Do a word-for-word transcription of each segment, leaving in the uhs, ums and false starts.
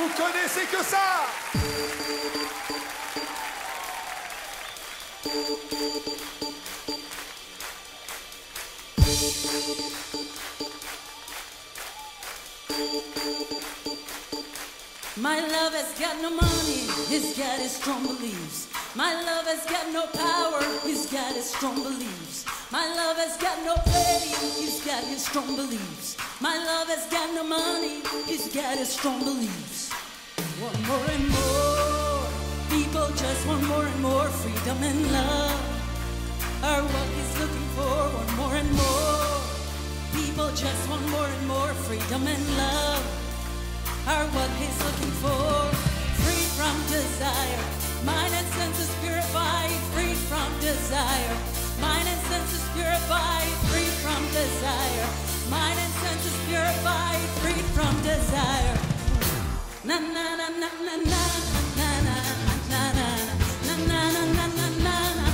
Vous connaissez que ça. My love has got no money, he's got his strong beliefs. My love has got no power, he's got his strong beliefs. My love has got no faith, he's got his strong beliefs. My love has got no money, he's got his strong beliefs. Want more and more, people just want more and more freedom and love. Are what he's looking for, want more and more. People just want more and more freedom and love. Are what he's looking for. Free from desire, mind and senses purified. Free from desire, mind and senses purified. Free from desire, mind and senses purified. Free from desire. Na na na na na na na na na na na na na na na na.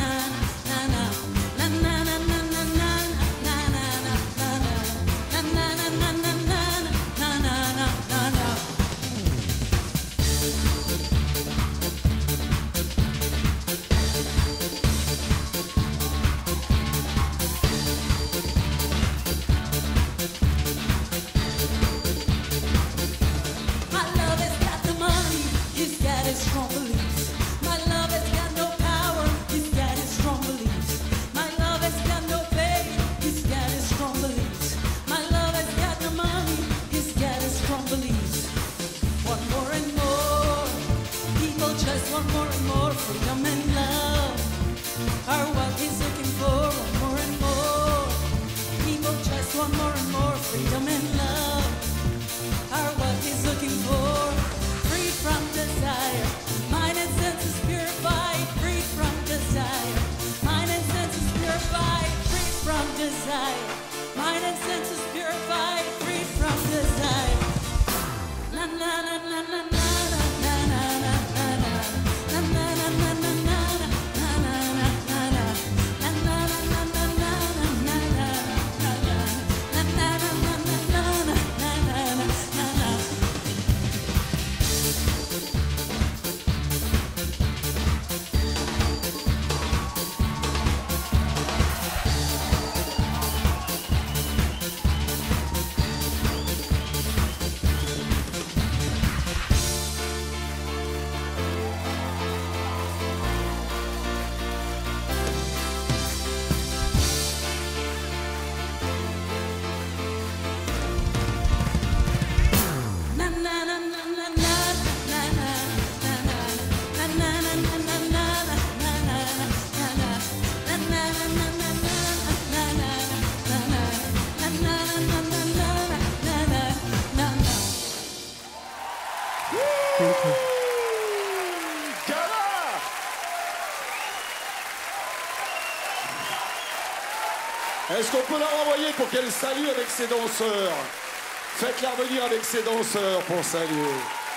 Strong beliefs. My love has got no power, he's got his strong beliefs. My love has got no faith, he's got his strong beliefs. My love has got no money, he's got his strong beliefs. Want more and more, people just want more and more freedom and love. Are what he's looking for, want more and more. People just want more and more freedom and love. Are what he's looking for. Free from desire, mind and senses purified. Free from desire, mind and senses purified. Free from desire, mind and senses purified. Free from desire. Na na na na na na na na na na na na na na na na Est-ce qu'on peut la renvoyer pour qu'elle salue avec ses danseurs? Faites-la revenir avec ses danseurs pour saluer.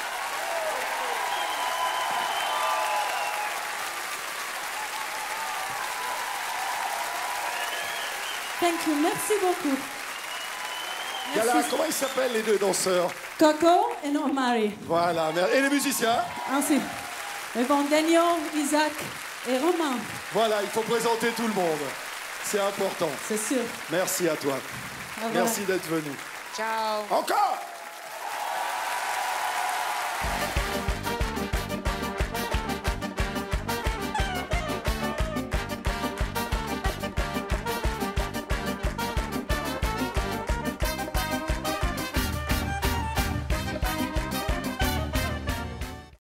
Thank you, merci beaucoup. Gala, comment ils s'appellent les deux danseurs? Coco et Omari. Voilà, et les musiciens? Ainsi. Et bon, Daniel, Isaac et Romain. Voilà, il faut présenter tout le monde. C'est important. C'est sûr. Merci à toi. Ah, voilà. Merci d'être venu. Ciao. Encore.